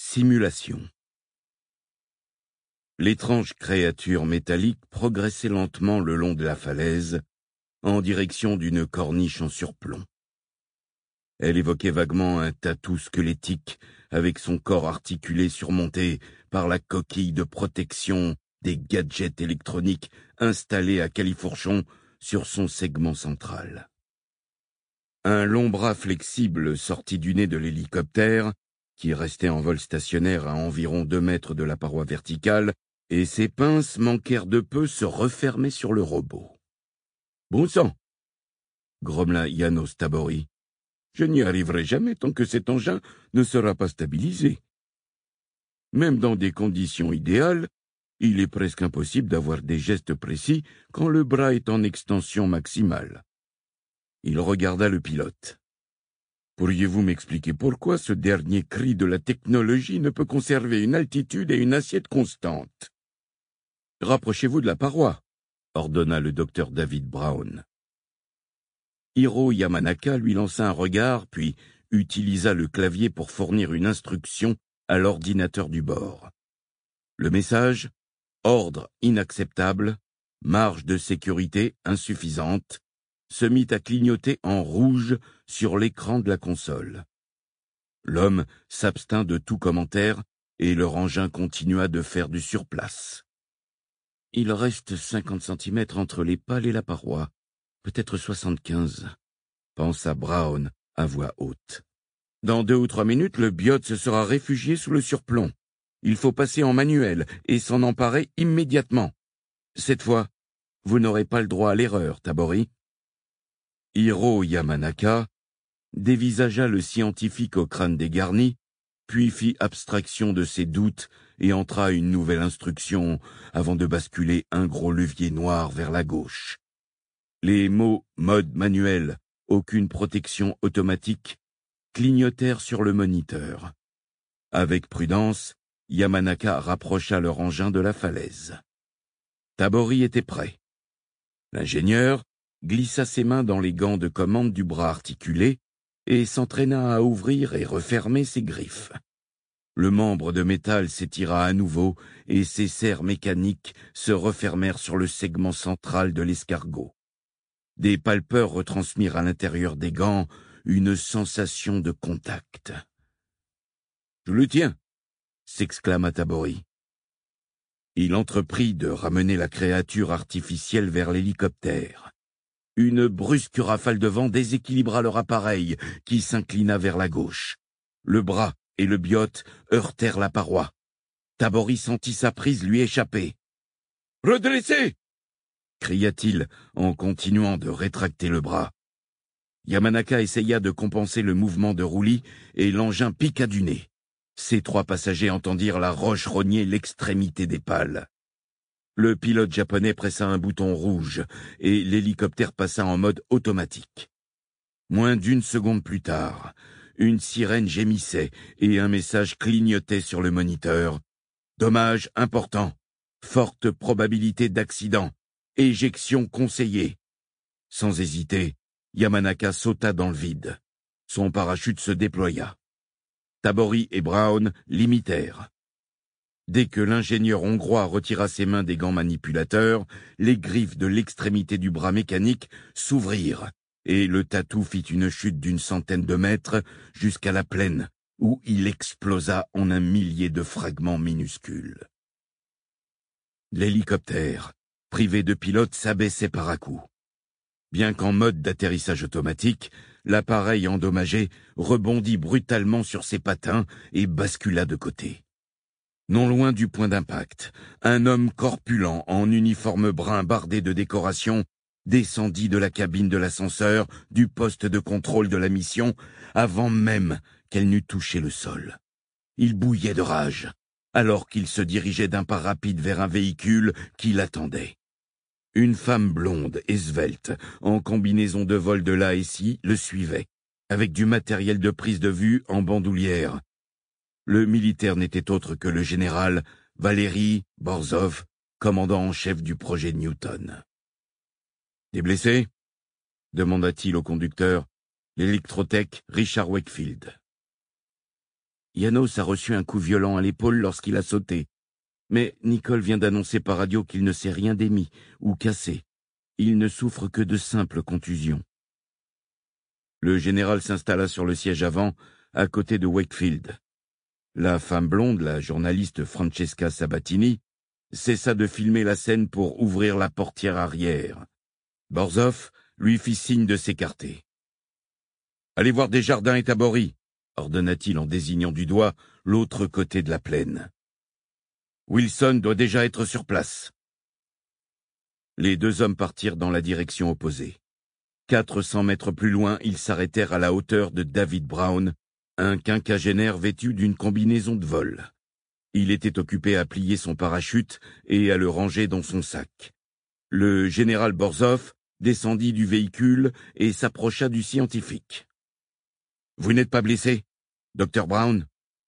Simulation. L'étrange créature métallique progressait lentement le long de la falaise, en direction d'une corniche en surplomb. Elle évoquait vaguement un tatou squelettique avec son corps articulé surmonté par la coquille de protection des gadgets électroniques installés à califourchon sur son segment central. Un long bras flexible sortit du nez de l'hélicoptère, qui restait en vol stationnaire à environ 2 mètres de la paroi verticale, et ses pinces manquèrent de peu se refermer sur le robot. « Bon sang !» grommela János Tábori. « Je n'y arriverai jamais tant que cet engin ne sera pas stabilisé. Même dans des conditions idéales, il est presque impossible d'avoir des gestes précis quand le bras est en extension maximale. » Il regarda le pilote. « Pourriez-vous m'expliquer pourquoi ce dernier cri de la technologie ne peut conserver une altitude et une assiette constantes ?»« Rapprochez-vous de la paroi, » ordonna le docteur David Brown. Hiro Yamanaka lui lança un regard, puis utilisa le clavier pour fournir une instruction à l'ordinateur du bord. Le message « Ordre inacceptable, marge de sécurité insuffisante » se mit à clignoter en rouge sur l'écran de la console. L'homme s'abstint de tout commentaire et leur engin continua de faire du surplace. « Il reste 50 centimètres entre les pales et la paroi, peut-être 75, » pensa Brown à voix haute. « Dans 2 ou 3 minutes, le biote se sera réfugié sous le surplomb. Il faut passer en manuel et s'en emparer immédiatement. Cette fois, vous n'aurez pas le droit à l'erreur, Tábori. » Hiro Yamanaka dévisagea le scientifique au crâne dégarni, puis fit abstraction de ses doutes et entra à une nouvelle instruction avant de basculer un gros levier noir vers la gauche. Les mots « mode manuel »,« aucune protection automatique » clignotèrent sur le moniteur. Avec prudence, Yamanaka rapprocha leur engin de la falaise. Tábori était prêt. L'ingénieur glissa ses mains dans les gants de commande du bras articulé et s'entraîna à ouvrir et refermer ses griffes. Le membre de métal s'étira à nouveau et ses serres mécaniques se refermèrent sur le segment central de l'escargot. Des palpeurs retransmirent à l'intérieur des gants une sensation de contact. « Je le tiens !» s'exclama Tábori. Il entreprit de ramener la créature artificielle vers l'hélicoptère. Une brusque rafale de vent déséquilibra leur appareil, qui s'inclina vers la gauche. Le bras et le biote heurtèrent la paroi. Tábori sentit sa prise lui échapper. « Redressez !» cria-t-il en continuant de rétracter le bras. Yamanaka essaya de compenser le mouvement de roulis et l'engin piqua du nez. Ces 3 passagers entendirent la roche rogner l'extrémité des pales. Le pilote japonais pressa un bouton rouge et l'hélicoptère passa en mode automatique. Moins d'1 seconde plus tard, une sirène gémissait et un message clignotait sur le moniteur. Dommage important, forte probabilité d'accident, éjection conseillée. Sans hésiter, Yamanaka sauta dans le vide. Son parachute se déploya. Tábori et Brown l'imitèrent. Dès que l'ingénieur hongrois retira ses mains des gants manipulateurs, les griffes de l'extrémité du bras mécanique s'ouvrirent, et le tatou fit une chute d'1 centaine de mètres jusqu'à la plaine, où il explosa en un millier de fragments minuscules. L'hélicoptère, privé de pilote, s'abaissait par à-coups. Bien qu'en mode d'atterrissage automatique, l'appareil endommagé rebondit brutalement sur ses patins et bascula de côté. Non loin du point d'impact, un homme corpulent en uniforme brun bardé de décorations descendit de la cabine de l'ascenseur du poste de contrôle de la mission avant même qu'elle n'eût touché le sol. Il bouillait de rage, alors qu'il se dirigeait d'un pas rapide vers un véhicule qui l'attendait. Une femme blonde et svelte, en combinaison de vol de l'ASI, le suivait, avec du matériel de prise de vue en bandoulière. Le militaire n'était autre que le général Valéry Borzov, commandant en chef du projet Newton. « Des blessés ?» demanda-t-il au conducteur, l'électrotech Richard Wakefield. Janos a reçu un coup violent à l'épaule lorsqu'il a sauté. Mais Nicole vient d'annoncer par radio qu'il ne s'est rien démis ou cassé. Il ne souffre que de simples contusions. Le général s'installa sur le siège avant, à côté de Wakefield. La femme blonde, la journaliste Francesca Sabatini, cessa de filmer la scène pour ouvrir la portière arrière. Borzov lui fit signe de s'écarter. « Allez voir Desjardins et Tabory », ordonna-t-il en désignant du doigt l'autre côté de la plaine. « Wilson doit déjà être sur place. » Les deux hommes partirent dans la direction opposée. 400 mètres plus loin, ils s'arrêtèrent à la hauteur de David Brown, un quinquagénaire vêtu d'une combinaison de vol. Il était occupé à plier son parachute et à le ranger dans son sac. Le général Borzov descendit du véhicule et s'approcha du scientifique. « Vous n'êtes pas blessé, Dr Brown ?»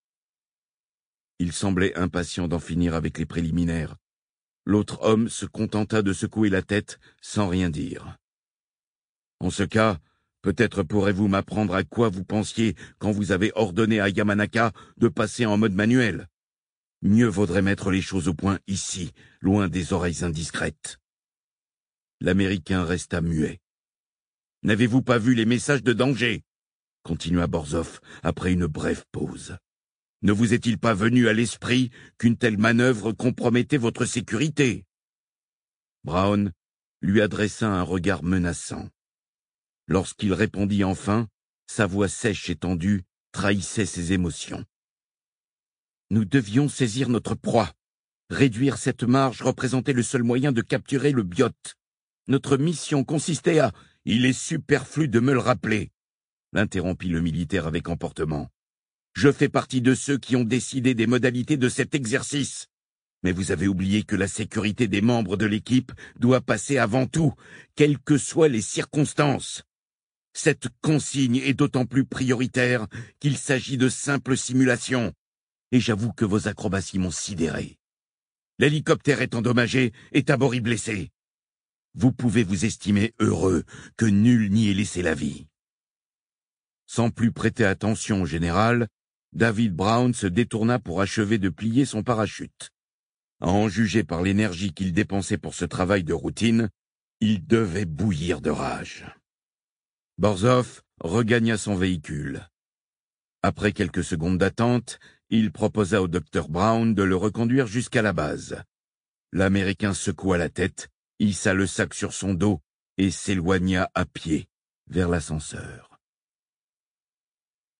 Il semblait impatient d'en finir avec les préliminaires. L'autre homme se contenta de secouer la tête sans rien dire. « En ce cas, peut-être pourrez-vous m'apprendre à quoi vous pensiez quand vous avez ordonné à Yamanaka de passer en mode manuel. Mieux vaudrait mettre les choses au point ici, loin des oreilles indiscrètes. » L'Américain resta muet. « N'avez-vous pas vu les messages de danger ?» continua Borzov après une brève pause. « Ne vous est-il pas venu à l'esprit qu'une telle manœuvre compromettait votre sécurité ?» Brown lui adressa un regard menaçant. Lorsqu'il répondit enfin, sa voix sèche et tendue trahissait ses émotions. « Nous devions saisir notre proie. Réduire cette marge représentait le seul moyen de capturer le biote. Notre mission consistait à... »« Il est superflu de me le rappeler, » l'interrompit le militaire avec emportement. « Je fais partie de ceux qui ont décidé des modalités de cet exercice. Mais vous avez oublié que la sécurité des membres de l'équipe doit passer avant tout, quelles que soient les circonstances. Cette consigne est d'autant plus prioritaire qu'il s'agit de simples simulations. Et j'avoue que vos acrobaties m'ont sidéré. L'hélicoptère est endommagé et Tabory blessé. Vous pouvez vous estimer heureux que nul n'y ait laissé la vie. » Sans plus prêter attention au général, David Brown se détourna pour achever de plier son parachute. À en juger par l'énergie qu'il dépensait pour ce travail de routine, il devait bouillir de rage. Borzov regagna son véhicule. Après quelques secondes d'attente, il proposa au docteur Brown de le reconduire jusqu'à la base. L'Américain secoua la tête, hissa le sac sur son dos et s'éloigna à pied vers l'ascenseur.